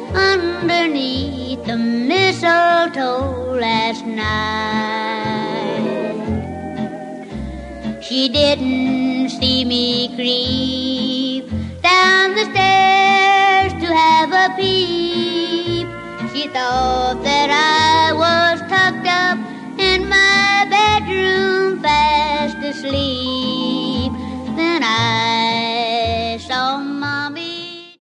underneath the mistletoe last night. She didn't see me creep down the stairs to have a peep. She thought that I was tucked up in my bedroom fast asleep.